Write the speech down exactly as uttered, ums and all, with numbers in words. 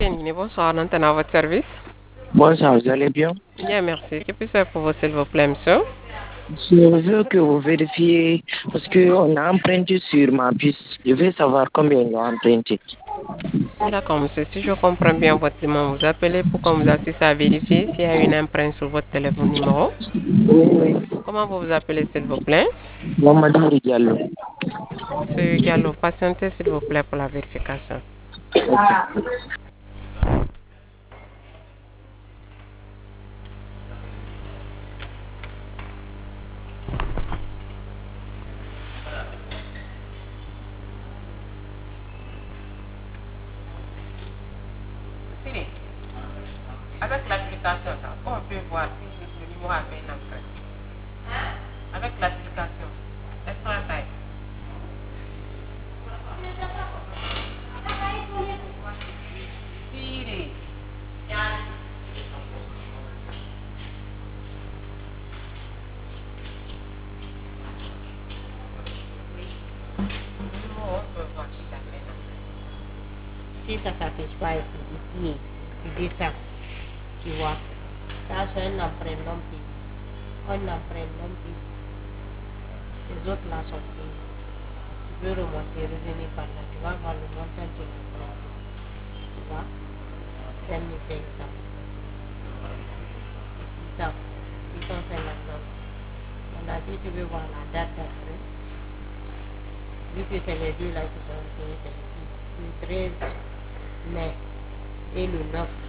Nini, bonsoir, Nantana, à votre service. Bonsoir, vous allez bien? Bien, merci. Que puis-je faire pour vous, s'il vous plaît, monsieur? Je veux que vous vérifiez parce qu'on a emprunté sur ma puce. Je veux savoir combien on a emprunté. D'accord, monsieur. Si je comprends bien votre demande, vous appelez pour qu'on vous assiste à vérifier s'il y a une empreinte sur votre téléphone numéro. Oui, oui. Comment vous vous appelez, s'il vous plaît? Mamadou Diallo. Monsieur Gallo, patientez, s'il vous plaît, pour la vérification. Siri, avec l'application, là, on peut voir si le numéro a fait une empreinte. Avec l'application, Extra Time. Siri. Le numéro, on peut voir s'il a fait une empreinte. Si ça s'affiche pas ici, ici, tu descends, tu vois. Ça, c'est un empreinte non payé. Un empreinte non payé. Les autres là sont payés. Tu peux remonter, revenir par là. Tu vas voir le montant de l'empreinte. Tu vois, cinq mille cinq cents. six cents. six cent cinquante-neuf. Maintenant, si tu veux voir la date d'après, vu que c'est les deux là qui sont payés, c'est le treize mai et le neuf